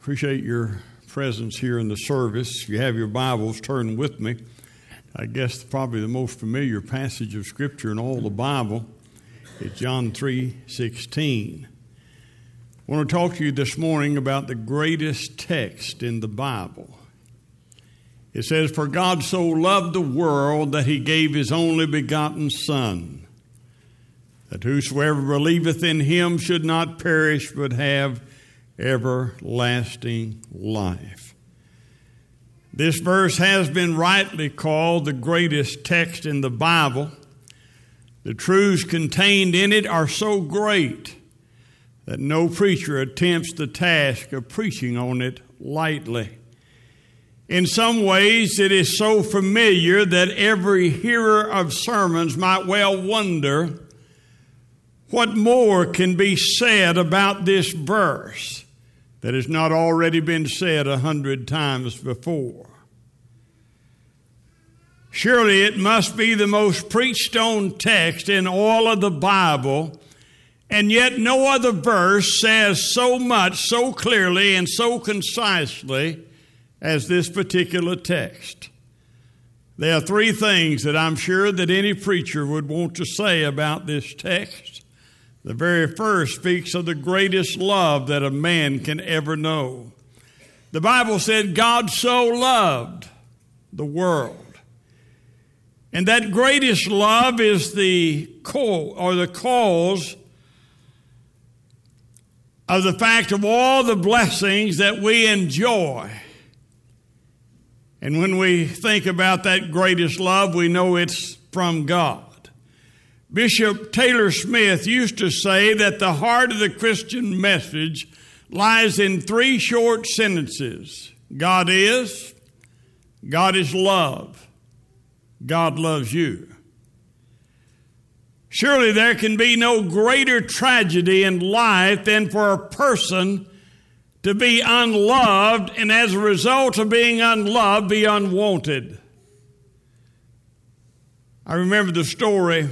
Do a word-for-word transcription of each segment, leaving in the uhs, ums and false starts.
Appreciate your presence here in the service. If you have your Bibles, turn with me. I guess probably the most familiar passage of Scripture in all the Bible is John three sixteen. I want to talk to you this morning about the greatest text in the Bible. It says, "For God so loved the world that he gave his only begotten Son, that whosoever believeth in him should not perish but have everlasting life." This verse has been rightly called the greatest text in the Bible. The truths contained in it are so great that no preacher attempts the task of preaching on it lightly. In some ways, it is so familiar that every hearer of sermons might well wonder what more can be said about this verse that has not already been said a hundred times before. Surely it must be the most preached on text in all of the Bible, and yet no other verse says so much, so clearly, and so concisely as this particular text. There are three things that I'm sure that any preacher would want to say about this text. The very first speaks of the greatest love that a man can ever know. The Bible said God so loved the world. And that greatest love is the core or the cause of the fact of all the blessings that we enjoy. And when we think about that greatest love, we know it's from God. Bishop Taylor Smith used to say that the heart of the Christian message lies in three short sentences. God is, God is love, God loves you. Surely there can be no greater tragedy in life than for a person to be unloved, and as a result of being unloved, be unwanted. I remember the story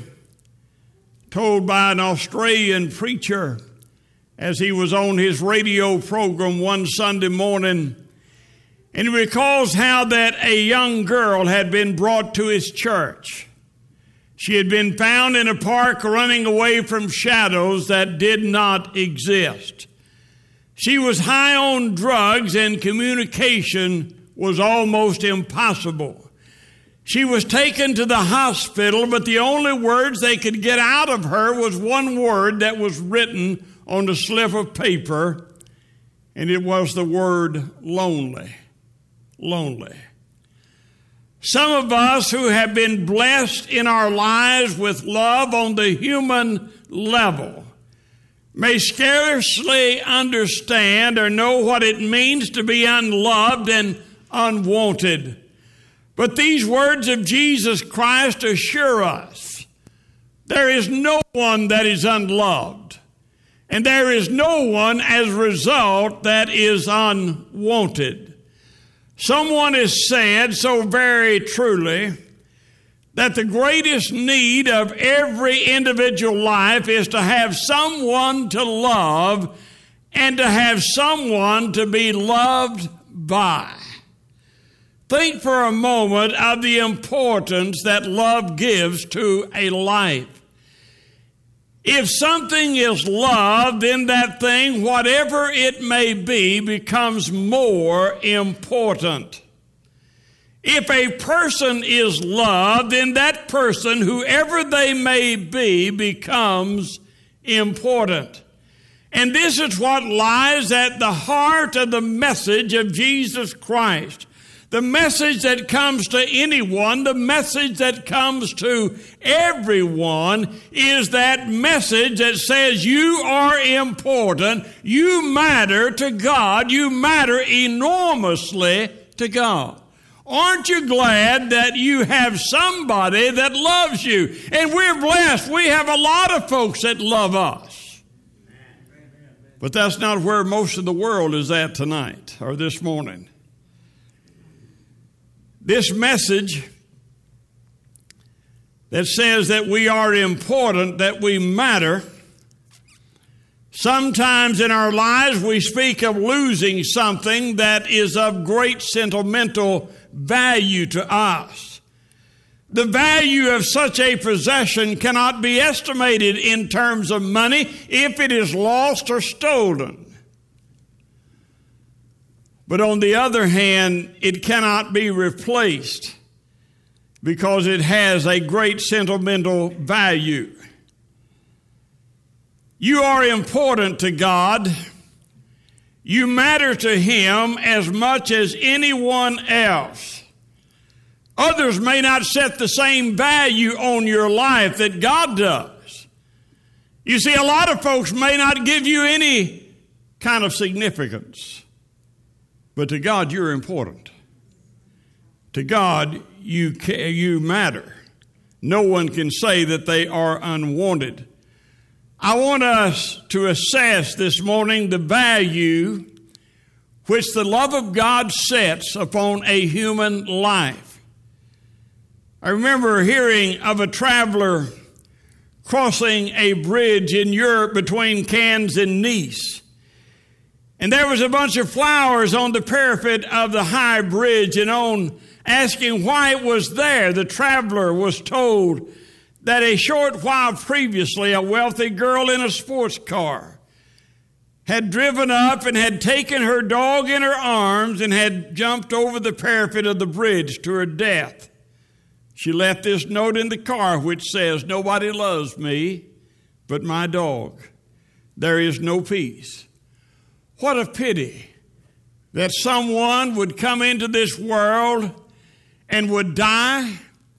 told by an Australian preacher as he was on his radio program one Sunday morning. And he recalls how that a young girl had been brought to his church. She had been found in a park running away from shadows that did not exist. She was high on drugs and communication was almost impossible. She was taken to the hospital, but the only words they could get out of her was one word that was written on a slip of paper, and it was the word lonely. Lonely. Some of us who have been blessed in our lives with love on the human level may scarcely understand or know what it means to be unloved and unwanted. But these words of Jesus Christ assure us there is no one that is unloved, and there is no one as a result that is unwanted. Someone has said so very truly that the greatest need of every individual life is to have someone to love and to have someone to be loved by. Think for a moment of the importance that love gives to a life. If something is loved, then that thing, whatever it may be, becomes more important. If a person is loved, then that person, whoever they may be, becomes important. And this is what lies at the heart of the message of Jesus Christ. The message that comes to anyone, the message that comes to everyone is that message that says you are important, you matter to God, you matter enormously to God. Aren't you glad that you have somebody that loves you? And we're blessed. We have a lot of folks that love us. But that's not where most of the world is at tonight or this morning. This message that says that we are important, that we matter, Sometimes in our lives we speak of losing something that is of great sentimental value to us. The value of such a possession cannot be estimated in terms of money if it is lost or stolen. But on the other hand, it cannot be replaced because it has a great sentimental value. You are important to God. You matter to Him as much as anyone else. Others may not set the same value on your life that God does. You see, a lot of folks may not give you any kind of significance, but to God, you're important. To God, you you matter. No one can say that they are unwanted. I want us to assess this morning the value which the love of God sets upon a human life. I remember hearing of a traveler crossing a bridge in Europe between Cannes and Nice. And there was a bunch of flowers on the parapet of the high bridge, and on asking why it was there, the traveler was told that a short while previously, a wealthy girl in a sports car had driven up and had taken her dog in her arms and had jumped over the parapet of the bridge to her death. She left this note in the car which says, "Nobody loves me but my dog. There is no peace." What a pity that someone would come into this world and would die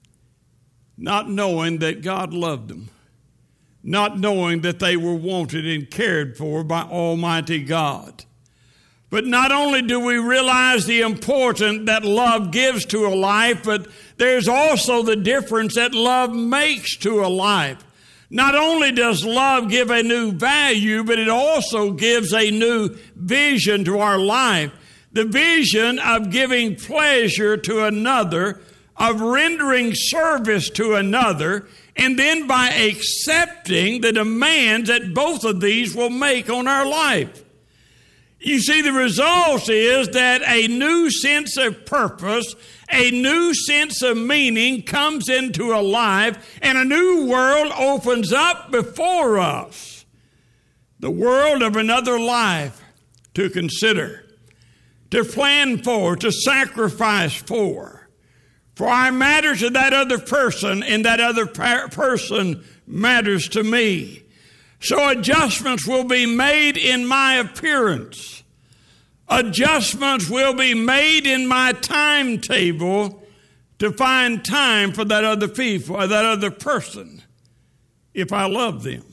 not knowing that God loved them, not knowing that they were wanted and cared for by Almighty God. But not only do we realize the importance that love gives to a life, but there's also the difference that love makes to a life. Not only does love give a new value, but it also gives a new vision to our life. The vision of giving pleasure to another, of rendering service to another, and then by accepting the demands that both of these will make on our life. You see, the result is that a new sense of purpose, a new sense of meaning comes into a life, and a new world opens up before us. The world of another life to consider, to plan for, to sacrifice for. For I matter to that other person, and that other per- person matters to me. So adjustments will be made in my appearance. Adjustments will be made in my timetable to find time for that other people, or that other person, if I love them.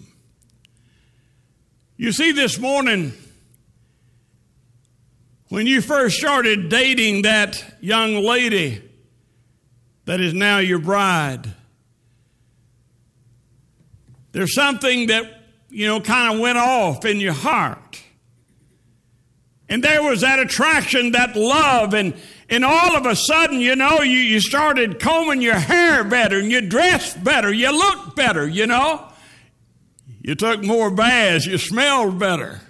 You see, this morning, when you first started dating that young lady that is now your bride, there's something that, you know, kind of went off in your heart. And there was that attraction, that love, and, and all of a sudden, you know, you, you started combing your hair better, and you dressed better, you looked better, you know. You took more baths, you smelled better.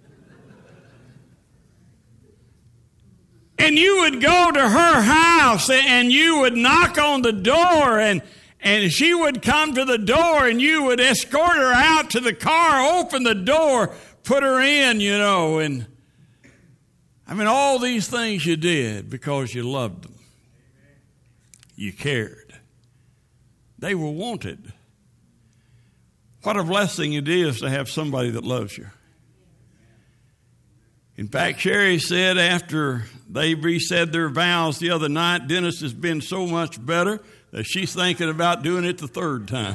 And you would go to her house and you would knock on the door, and, and she would come to the door, and you would escort her out to the car, open the door, put her in, you know. And I mean, all these things you did because you loved them. You cared. They were wanted. What a blessing it is to have somebody that loves you. In fact, Sherry said after they re-said their vows the other night, Dennis has been so much better that she's thinking about doing it the third time.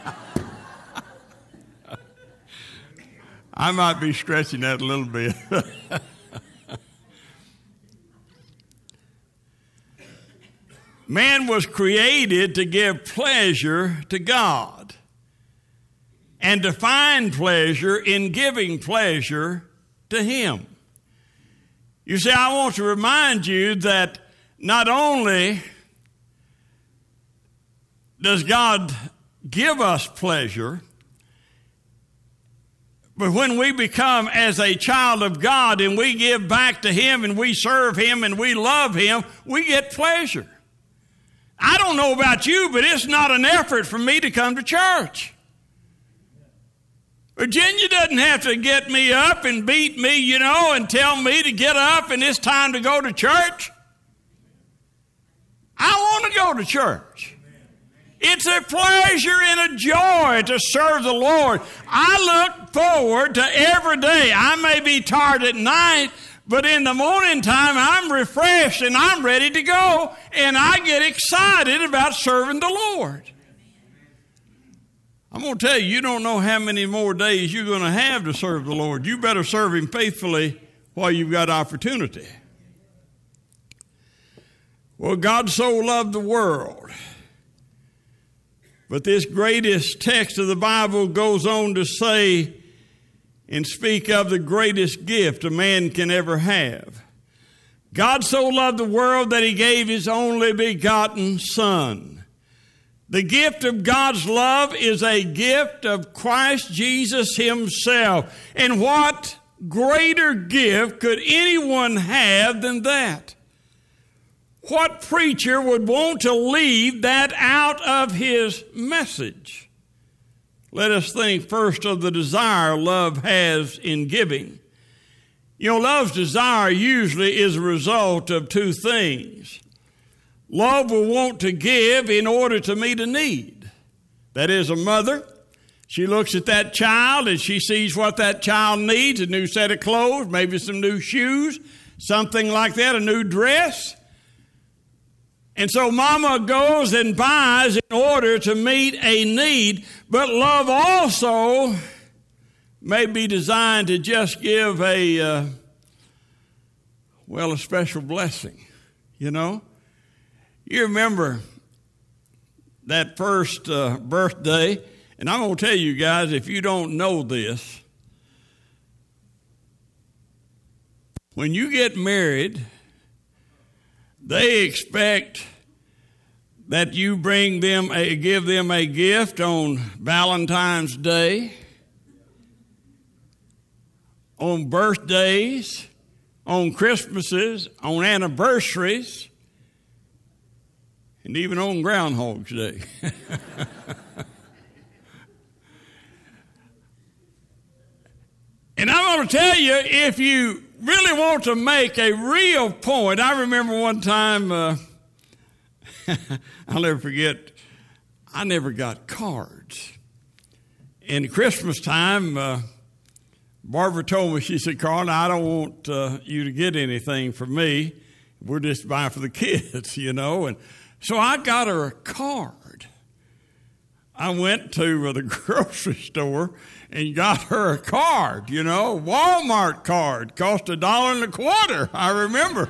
I might be stretching that a little bit. Man was created to give pleasure to God and to find pleasure in giving pleasure to Him. You see, I want to remind you that not only does God give us pleasure, But when we become as a child of God and we give back to Him and we serve Him and we love Him, we get pleasure. I don't know about you, but it's not an effort for me to come to church. Virginia doesn't have to get me up and beat me, you know, and tell me to get up and it's time to go to church. I want to go to church. It's a pleasure and a joy to serve the Lord. I look forward to every day. I may be tired at night, but in the morning time, I'm refreshed and I'm ready to go, and I get excited about serving the Lord. I'm going to tell you, you don't know how many more days you're going to have to serve the Lord. You better serve Him faithfully while you've got opportunity. Well, God so loved the world. But this greatest text of the Bible goes on to say and speak of the greatest gift a man can ever have. God so loved the world that He gave His only begotten Son. The gift of God's love is a gift of Christ Jesus Himself. And what greater gift could anyone have than that? What preacher would want to leave that out of his message? Let us think first of the desire love has in giving. You know, love's desire usually is a result of two things. Love will want to give in order to meet a need. That is, a mother, she looks at that child and she sees what that child needs, a new set of clothes, maybe some new shoes, something like that, a new dress. And so mama goes and buys in order to meet a need, but love also may be designed to just give a, uh, well, a special blessing, you know. You remember that first uh, birthday, and I'm going to tell you guys, if you don't know this, when you get married, they expect that you bring them a, give them a gift on Valentine's Day, on birthdays, on Christmases, on anniversaries, and even on Groundhog's Day. And I'm going to tell you, if you really want to make a real point, I remember one time, uh, I'll never forget, I never got cards. In Christmas time, uh, Barbara told me, she said, Carl, I don't want uh, you to get anything for me. We're just buying for the kids, you know. And so I got her a card. I went to uh, the grocery store and got her a card, you know, Walmart card. Cost a dollar and a quarter, I remember.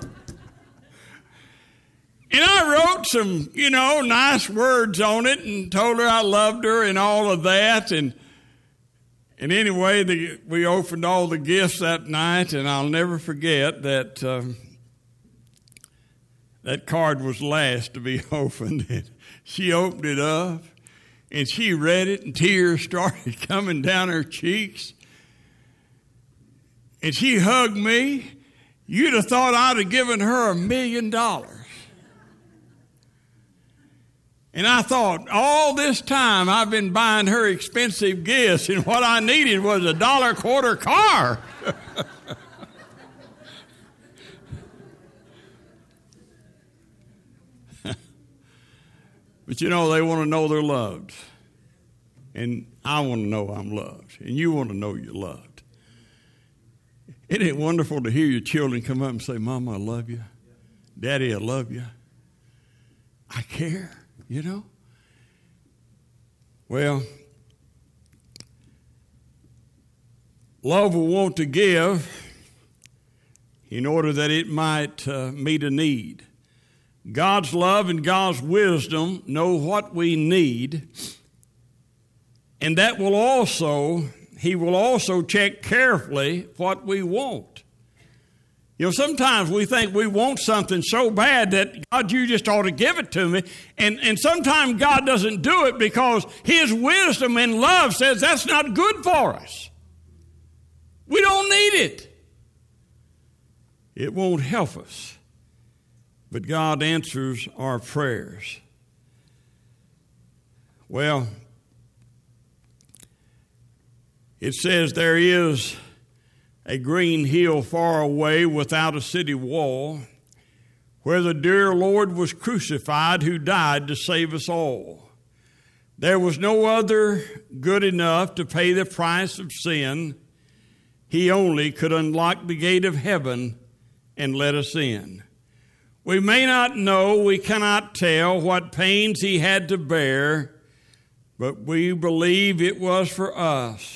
And I wrote some, you know, nice words on it and told her I loved her and all of that. And and anyway, the, we opened all the gifts that night, and I'll never forget that um, that card was last to be opened. And she opened it up, and she read it, and tears started coming down her cheeks. And she hugged me. You'd have thought I'd have given her a million dollars. And I thought, all this time I've been buying her expensive gifts, and what I needed was a dollar quarter car. But you know, they want to know they're loved. And I want to know I'm loved. And you want to know you're loved. Isn't it wonderful to hear your children come up and say, Mama, I love you. Daddy, I love you. I care. You know? Well, love will want to give in order that it might uh, meet a need. God's love and God's wisdom know what we need, and that will also, He will also check carefully what we want. You know, sometimes we think we want something so bad that, God, you just ought to give it to me. And, and sometimes God doesn't do it because His wisdom and love says that's not good for us. We don't need it. It won't help us. But God answers our prayers. Well, it says there is a green hill far away without a city wall, where the dear Lord was crucified, who died to save us all. There was no other good enough to pay the price of sin. He only could unlock the gate of heaven and let us in. We may not know, we cannot tell what pains he had to bear, but we believe it was for us.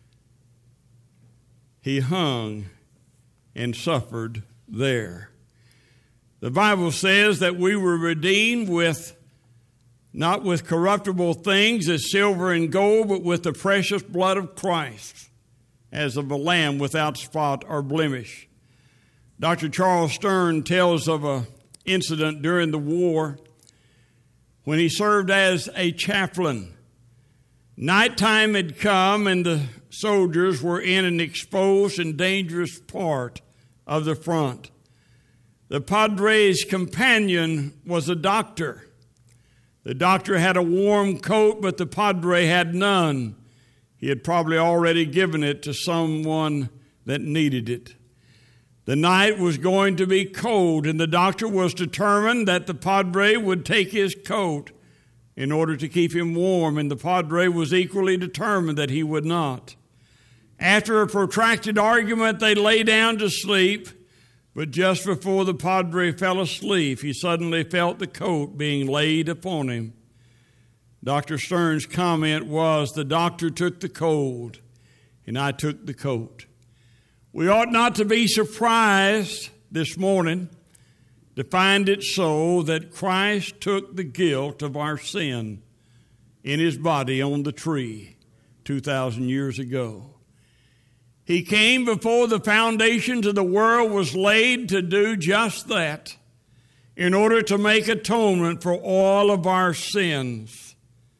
He hung and suffered there. The Bible says that we were redeemed with, not with corruptible things as silver and gold, but with the precious blood of Christ, as of a lamb without spot or blemish. Doctor Charles Stern tells of an incident during the war when he served as a chaplain. Nighttime had come and the soldiers were in an exposed and dangerous part of the front. The Padre's companion was a doctor. The doctor had a warm coat, but the Padre had none. He had probably already given it to someone that needed it. The night was going to be cold, and the doctor was determined that the Padre would take his coat in order to keep him warm, and the Padre was equally determined that he would not. After a protracted argument, they lay down to sleep, but just before the Padre fell asleep, he suddenly felt the coat being laid upon him. Doctor Stern's comment was, "The doctor took the cold, and I took the coat." We ought not to be surprised this morning to find it so that Christ took the guilt of our sin in his body on the tree two thousand years ago. He came before the foundations of the world was laid to do just that, in order to make atonement for all of our sins.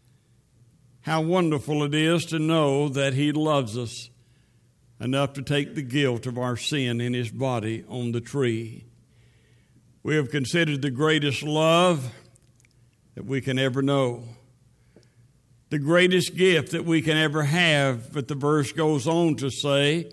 How wonderful it is to know that he loves us enough to take the guilt of our sin in his body on the tree. We have considered the greatest love that we can ever know, the greatest gift that we can ever have. But the verse goes on to say,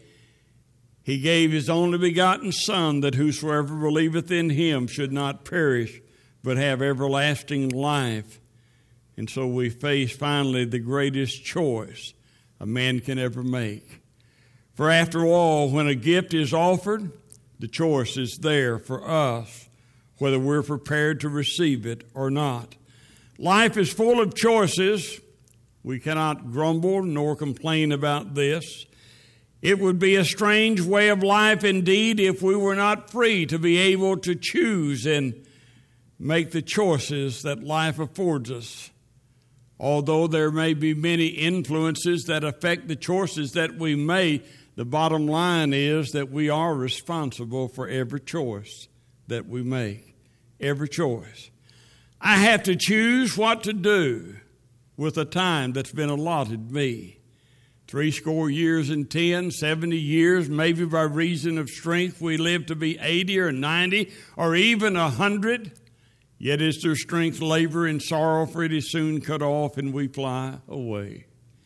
he gave his only begotten Son, that whosoever believeth in him should not perish, but have everlasting life. And so we face finally the greatest choice a man can ever make. For after all, when a gift is offered, the choice is there for us, whether we're prepared to receive it or not. Life is full of choices. We cannot grumble nor complain about this. It would be a strange way of life indeed if we were not free to be able to choose and make the choices that life affords us. Although there may be many influences that affect the choices that we make, the bottom line is that we are responsible for every choice that we make. Every choice. I have to choose what to do with the time that's been allotted me. Three score years and ten, seventy years, maybe by reason of strength we live to be eighty or ninety or even a hundred. Yet is there strength, labor, and sorrow, for it is soon cut off and we fly away.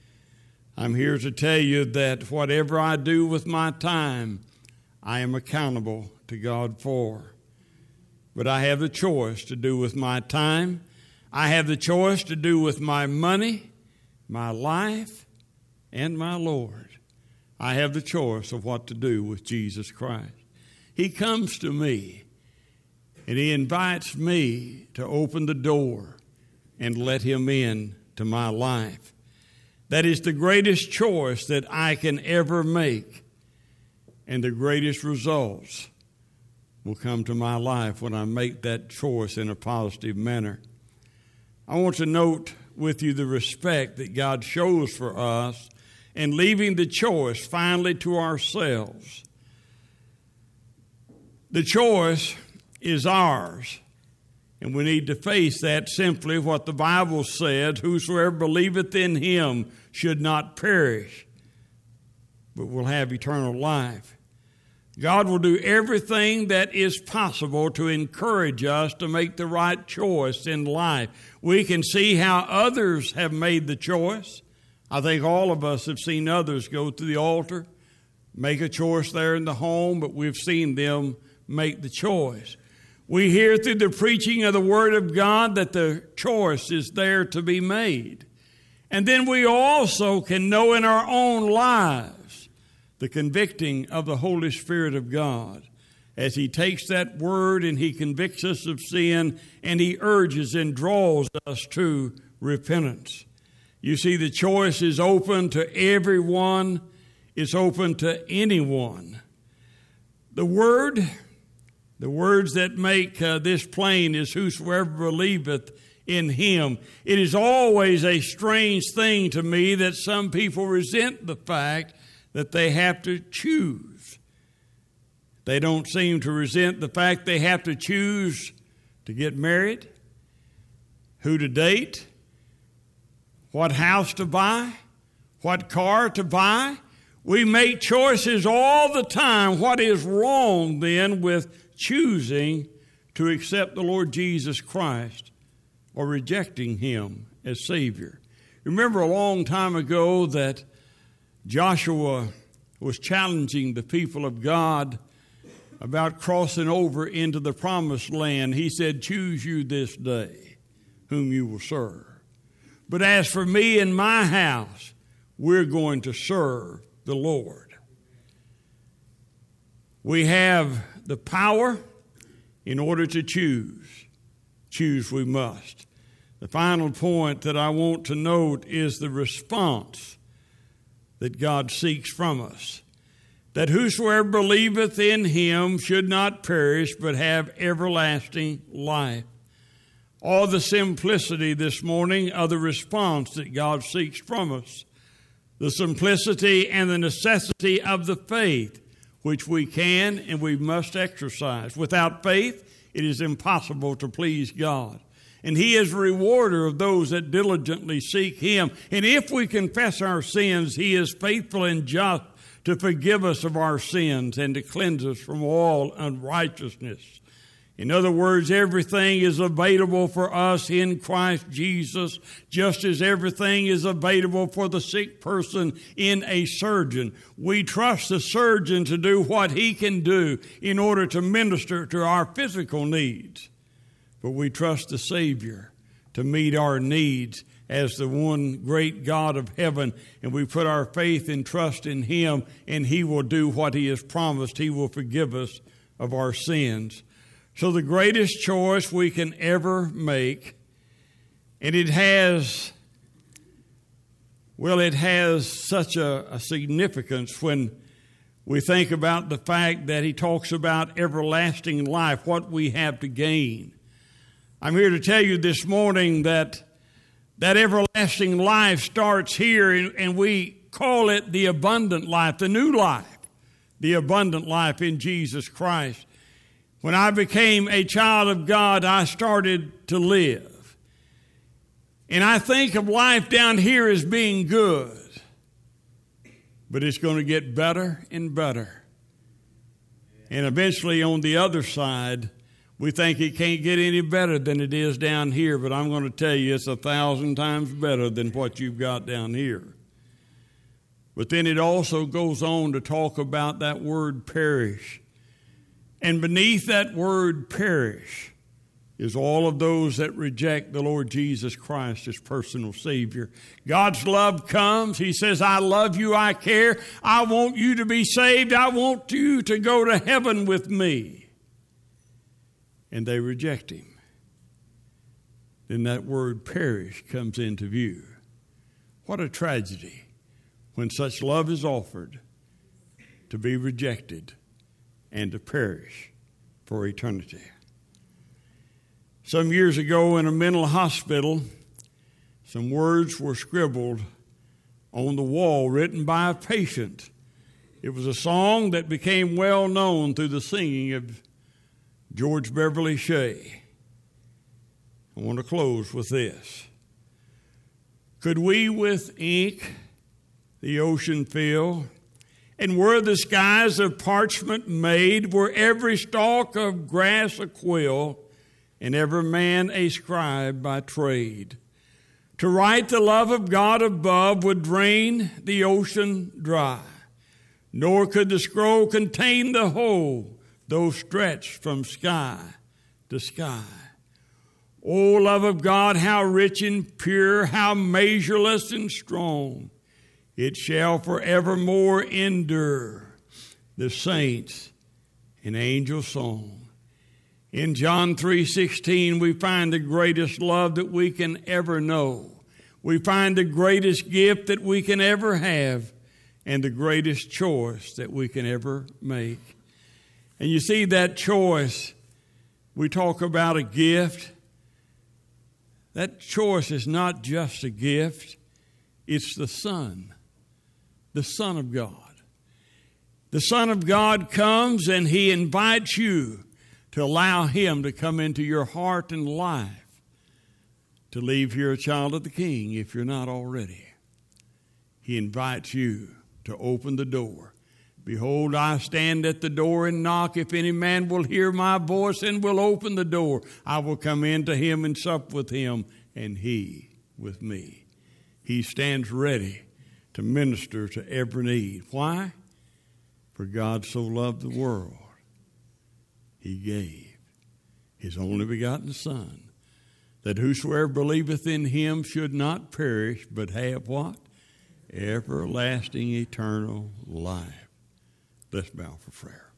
I'm here to tell you that whatever I do with my time, I am accountable to God for. But I have the choice to do with my time. I have the choice to do with my money, my life, and my Lord. I have the choice of what to do with Jesus Christ. He comes to me, and he invites me to open the door and let him in to my life. That is the greatest choice that I can ever make, and the greatest results will come to my life when I make that choice in a positive manner. I want to note with you the respect that God shows for us and leaving the choice finally to ourselves. The choice is ours, and we need to face that simply what the Bible said, whosoever believeth in him should not perish, but we'll have eternal life. God will do everything that is possible to encourage us to make the right choice in life. We can see how others have made the choice. I think all of us have seen others go to the altar, make a choice there in the home, but we've seen them make the choice. We hear through the preaching of the Word of God that the choice is there to be made. And then we also can know in our own lives the convicting of the Holy Spirit of God as He takes that Word and He convicts us of sin and He urges and draws us to repentance. You see, the choice is open to everyone. It's open to anyone. The Word, the words that make uh, this plain is whosoever believeth in Him. It is always a strange thing to me that some people resent the fact that they have to choose. They don't seem to resent the fact they have to choose to get married, who to date, what house to buy, what car to buy. We make choices all the time. What is wrong then with choosing to accept the Lord Jesus Christ or rejecting Him as Savior? Remember a long time ago that Joshua was challenging the people of God about crossing over into the promised land. He said, choose you this day whom you will serve. But as for me and my house, we're going to serve the Lord. We have the power in order to choose. Choose we must. The final point that I want to note is the response that God seeks from us. That whosoever believeth in Him should not perish, but have everlasting life. All the simplicity this morning of the response that God seeks from us. The simplicity and the necessity of the faith, which we can and we must exercise. Without faith, it is impossible to please God. And He is a rewarder of those that diligently seek Him. And if we confess our sins, He is faithful and just to forgive us of our sins and to cleanse us from all unrighteousness. In other words, everything is available for us in Christ Jesus, just as everything is available for the sick person in a surgeon. We trust the surgeon to do what he can do in order to minister to our physical needs. But we trust the Savior to meet our needs as the one great God of heaven, and we put our faith and trust in Him, and He will do what He has promised. He will forgive us of our sins. So the greatest choice we can ever make, and it has, well, it has such a, a significance when we think about the fact that He talks about everlasting life, what we have to gain. I'm here to tell you this morning that that everlasting life starts here, and, and we call it the abundant life, the new life, the abundant life in Jesus Christ. When I became a child of God, I started to live. And I think of life down here as being good, but it's going to get better and better. And eventually on the other side, we think it can't get any better than it is down here, but I'm going to tell you it's a thousand times better than what you've got down here. But then it also goes on to talk about that word perish. And beneath that word perish is all of those that reject the Lord Jesus Christ as personal Savior. God's love comes. He says, I love you, I care. I want you to be saved. I want you to go to heaven with me. And they reject Him. Then that word perish comes into view. What a tragedy when such love is offered to be rejected and to perish for eternity. Some years ago in a mental hospital, some words were scribbled on the wall written by a patient. It was a song that became well known through the singing of George Beverly Shea. I want to close with this. Could we with ink the ocean fill, And were the skies of parchment made, were every stalk of grass a quill, and every man a scribe by trade. To write the love of God above would drain the ocean dry, nor could the scroll contain the whole, though stretched from sky to sky. O love of God, how rich and pure, how measureless and strong, it shall forevermore endure. The saints in angel song. In John three sixteen, we find the greatest love that we can ever know. We find the greatest gift that we can ever have and the greatest choice that we can ever make. And you see that choice, we talk about a gift. That choice is not just a gift, it's the Son, the Son of God. The Son of God comes and He invites you to allow Him to come into your heart and life, to leave here a child of the King if you're not already. He invites you to open the door. Behold, I stand at the door and knock. If any man will hear my voice and will open the door, I will come in to him and sup with him, and he with me. He stands ready to minister to every need. Why? For God so loved the world, He gave His only begotten Son, that whosoever believeth in Him should not perish, but have what? Everlasting, eternal life. Let's bow for prayer.